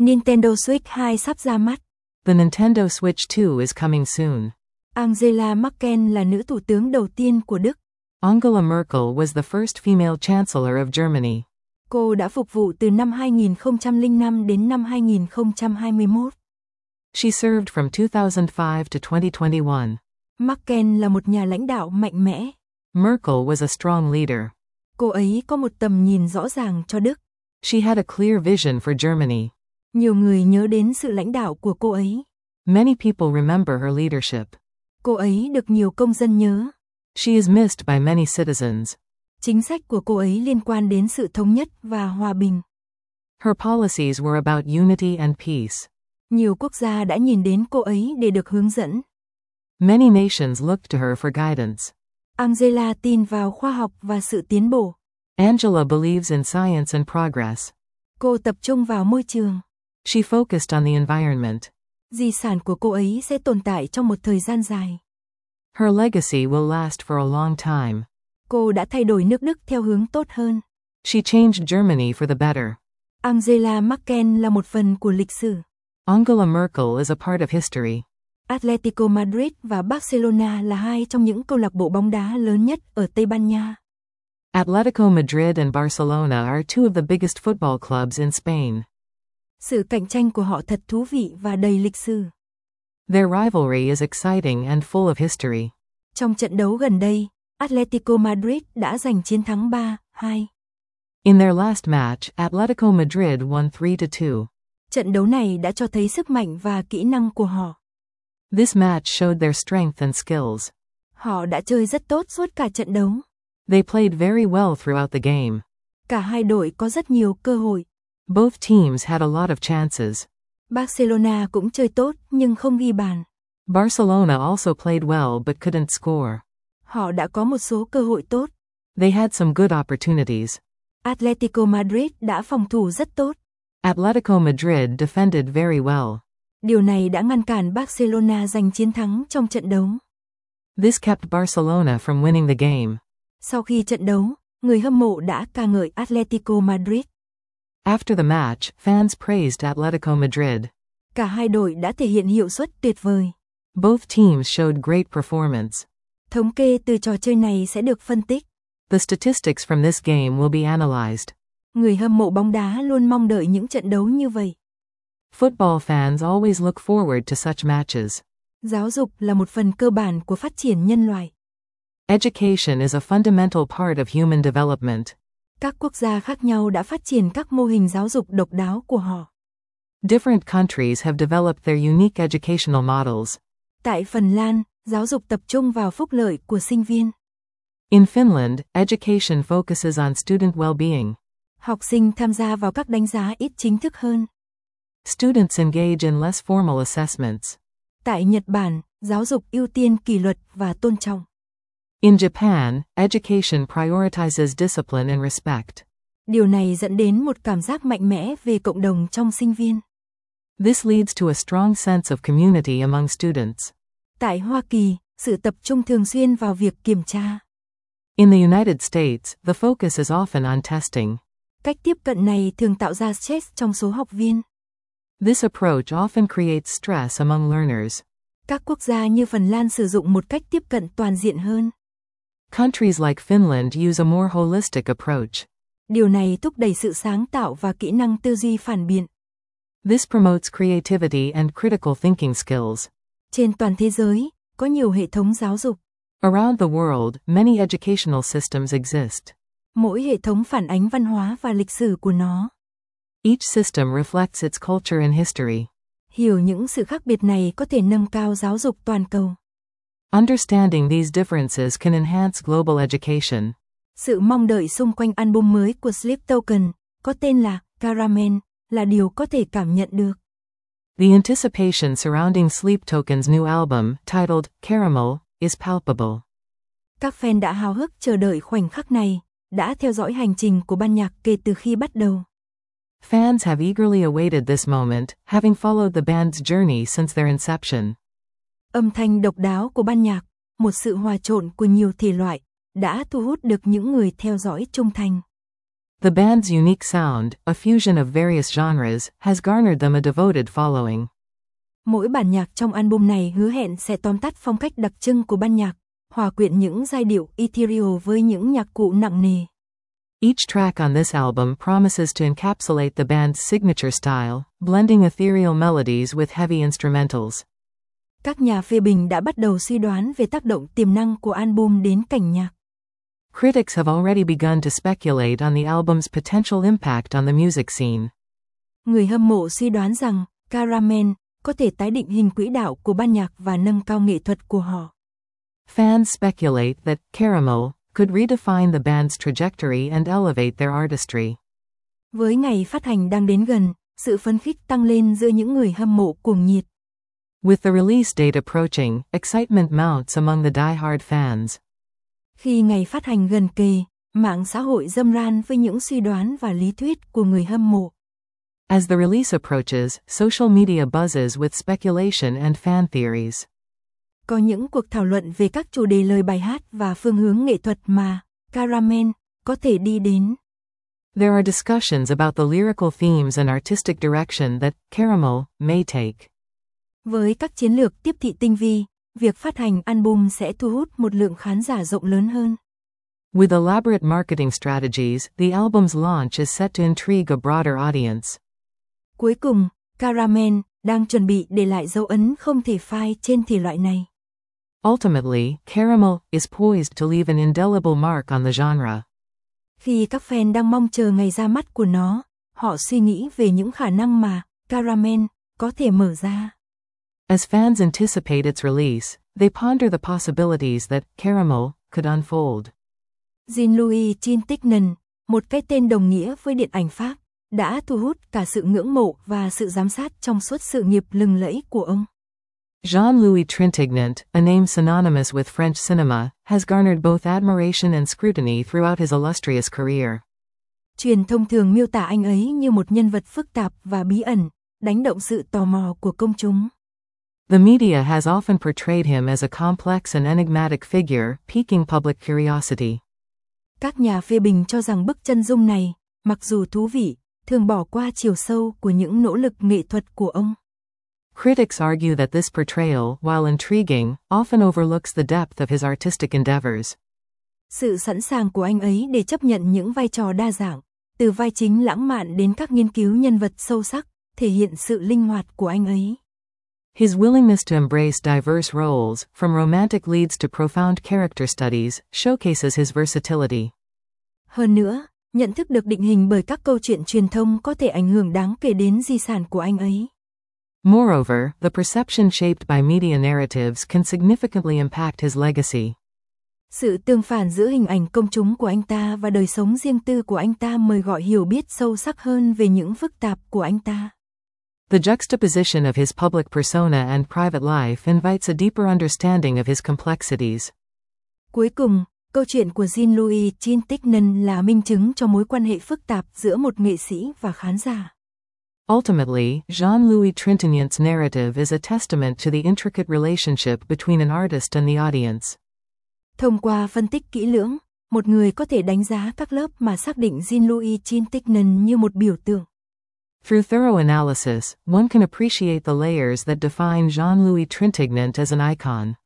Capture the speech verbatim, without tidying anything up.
Nintendo Switch hai sắp ra mắt. The Nintendo Switch two is coming soon. Angela Merkel là nữ thủ tướng đầu tiên của Đức. Angela Merkel was the first female chancellor of Germany. Cô đã phục vụ từ năm hai nghìn không trăm lẻ năm đến năm hai nghìn không trăm hai mươi mốt. She served from two thousand five to twenty twenty-one. Merkel là một nhà lãnh đạo mạnh mẽ. Merkel was a strong leader. Cô ấy có một tầm nhìn rõ ràng cho Đức. She had a clear vision for Germany. Nhiều người nhớ đến sự lãnh đạo của cô ấy. Many people remember her leadership. Cô ấy được nhiều công dân nhớ. She is missed by many citizens. Chính sách của cô ấy liên quan đến sự thống nhất và hòa bình. Her policies were about unity and peace. Nhiều quốc gia đã nhìn đến cô ấy để được hướng dẫn. Many nations looked to her for guidance. Angela tin vào khoa học và sự tiến bộ. Angela believes in science and progress. Cô tập trung vào môi trường. She focused on the environment. Di sản của cô ấy sẽ tồn tại trong một thời gian dài. Her legacy will last for a long time. Cô đã thay đổi nước Đức theo hướng tốt hơn. She changed Germany for the better. Angela Merkel là một phần của lịch sử. Angela Merkel is a part of history. Atletico Madrid và Barcelona là hai trong những câu lạc bộ bóng đá lớn nhất ở Tây Ban Nha. Atletico Madrid and Barcelona are two of the biggest football clubs in Spain. Sự cạnh tranh của họ thật thú vị và đầy lịch sử. Their rivalry is exciting and full of history. Trong trận đấu gần đây, Atletico Madrid đã giành chiến thắng ba hai. In their last match, Atletico Madrid won three to two. Trận đấu này đã cho thấy sức mạnh và kỹ năng của họ. This match showed their strength and skills. Họ đã chơi rất tốt suốt cả trận đấu. They played very well throughout the game. Cả hai đội có rất nhiều cơ hội. Both teams had a lot of chances. Barcelona cũng chơi tốt nhưng không ghi bàn. Barcelona also played well but couldn't score. Họ đã có một số cơ hội tốt. They had some good opportunities. Atletico Madrid đã phòng thủ rất tốt. Atletico Madrid defended very well. Điều này đã ngăn cản Barcelona giành chiến thắng trong trận đấu. This kept Barcelona from winning the game. Sau khi trận đấu, người hâm mộ đã ca ngợi Atletico Madrid. After the match, fans praised Atletico Madrid. Cả hai đội đã thể hiện hiệu suất tuyệt vời. Both teams showed great performance. Thống kê từ trò chơi này sẽ được phân tích. The statistics from this game will be analyzed. Người hâm mộ bóng đá luôn mong đợi những trận đấu như vậy. Football fans always look forward to such matches. Giáo dục là một phần cơ bản của phát triển nhân loại. Education is a fundamental part of human development. Các quốc gia khác nhau đã phát triển các mô hình giáo dục độc đáo của họ. Different countries have developed their unique educational models. Tại Phần Lan, giáo dục tập trung vào phúc lợi của sinh viên. In Finland, education focuses on student well-being. Học sinh tham gia vào các đánh giá ít chính thức hơn. Students engage in less formal assessments. Tại Nhật Bản, giáo dục ưu tiên kỷ luật và tôn trọng. In Japan, education prioritizes discipline and respect. Điều này dẫn đến một cảm giác mạnh mẽ về cộng đồng trong sinh viên. This leads to a strong sense of community among students. Tại Hoa Kỳ, sự tập trung thường xuyên vào việc kiểm tra. In the United States, the focus is often on testing. Cách tiếp cận này thường tạo ra stress trong số học viên. This approach often creates stress among learners. Các quốc gia như Phần Lan sử dụng một cách tiếp cận toàn diện hơn. Countries like Finland use a more holistic approach. Điều này thúc đẩy sự sáng tạo và kỹ năng tư duy phản biện. This promotes creativity and critical thinking skills. Trên toàn thế giới, có nhiều hệ thống giáo dục. Around the world, many educational systems exist. Mỗi hệ thống phản ánh văn hóa và lịch sử của nó. Each system reflects its culture and history. Hiểu những sự khác biệt này có thể nâng cao giáo dục toàn cầu. Understanding these differences can enhance global education. Sự mong đợi xung quanh album mới của Sleep Token, có tên là Caramel, là điều có thể cảm nhận được. The anticipation surrounding Sleep Token's new album, titled Caramel, is palpable. Các fan đã háo hức chờ đợi khoảnh khắc này, đã theo dõi hành trình của ban nhạc kể từ khi bắt đầu. Fans have eagerly awaited this moment, having followed the band's journey since their inception. Âm thanh độc đáo của ban nhạc, một sự hòa trộn của nhiều thể loại, đã thu hút được những người theo dõi trung thành. The band's unique sound, a fusion of various genres, has garnered them a devoted following. Mỗi bản nhạc trong album này hứa hẹn sẽ tóm tắt phong cách đặc trưng của ban nhạc, hòa quyện những giai điệu ethereal với những nhạc cụ nặng nề. Each track on this album promises to encapsulate the band's signature style, blending ethereal melodies with heavy instrumentals. Các nhà phê bình đã bắt đầu suy đoán về tác động tiềm năng của album đến cảnh nhạc. Critics have already begun to speculate on the album's potential impact on the music scene. Người hâm mộ suy đoán rằng Caramel có thể tái định hình quỹ đạo của ban nhạc và nâng cao nghệ thuật của họ. Fans speculate that Caramel could redefine the band's trajectory and elevate their artistry. Với ngày phát hành đang đến gần, sự phấn khích tăng lên giữa những người hâm mộ cuồng nhiệt. With the release date approaching, excitement mounts among the die-hard fans. Khi ngày phát hành gần kề, mạng xã hội râm ran với những suy đoán và lý thuyết của người hâm mộ. As the release approaches, social media buzzes with speculation and fan theories. Có những cuộc thảo luận về các chủ đề lời bài hát và phương hướng nghệ thuật mà Caramel có thể đi đến. There are discussions about the lyrical themes and artistic direction that Caramel may take. Với các chiến lược tiếp thị tinh vi, việc phát hành album sẽ thu hút một lượng khán giả rộng lớn hơn. With elaborate marketing strategies, the album's launch is set to intrigue a broader audience. Cuối cùng, Caramel đang chuẩn bị để lại dấu ấn không thể phai trên thể loại này. Ultimately, Caramel is poised to leave an indelible mark on the genre. Khi các fan đang mong chờ ngày ra mắt của nó, họ suy nghĩ về những khả năng mà Caramel có thể mở ra. As fans anticipate its release, they ponder the possibilities that Caramel could unfold. Jean-Louis Trintignant, một cái tên đồng nghĩa với điện ảnh Pháp, đã thu hút cả sự ngưỡng mộ và sự giám sát trong suốt sự nghiệp lừng lẫy của ông. Jean-Louis Trintignant, a name synonymous with French cinema, has garnered both admiration and scrutiny throughout his illustrious career. Truyền thông thường miêu tả anh ấy như một nhân vật phức tạp và bí ẩn, đánh động sự tò mò của công chúng. The media has often portrayed him as a complex and enigmatic figure, piquing public curiosity. Các nhà phê bình cho rằng bức chân dung này, mặc dù thú vị, thường bỏ qua chiều sâu của những nỗ lực nghệ thuật của ông. Critics argue that this portrayal, while intriguing, often overlooks the depth of his artistic endeavors. Sự sẵn sàng của anh ấy để chấp nhận những vai trò đa dạng, từ vai chính lãng mạn đến các nghiên cứu nhân vật sâu sắc, thể hiện sự linh hoạt của anh ấy. His willingness to embrace diverse roles, from romantic leads to profound character studies, showcases his versatility. Hơn nữa, nhận thức được định hình bởi các câu chuyện truyền thông có thể ảnh hưởng đáng kể đến di sản của anh ấy. Moreover, the perception shaped by media narratives can significantly impact his legacy. Sự tương phản giữa hình ảnh công chúng của anh ta và đời sống riêng tư của anh ta mời gọi hiểu biết sâu sắc hơn về những phức tạp của anh ta. The juxtaposition of his public persona and private life invites a deeper understanding of his complexities. Cuối cùng, câu chuyện của Jean-Louis Trintignant là minh chứng cho mối quan hệ phức tạp giữa một nghệ sĩ và khán giả. Ultimately, Jean-Louis Trintignant's narrative is a testament to the intricate relationship between an artist and the audience. Thông qua phân tích kỹ lưỡng, một người có thể đánh giá các lớp mà xác định Jean-Louis Trintignant như một biểu tượng. Through thorough analysis, one can appreciate the layers that define Jean-Louis Trintignant as an icon.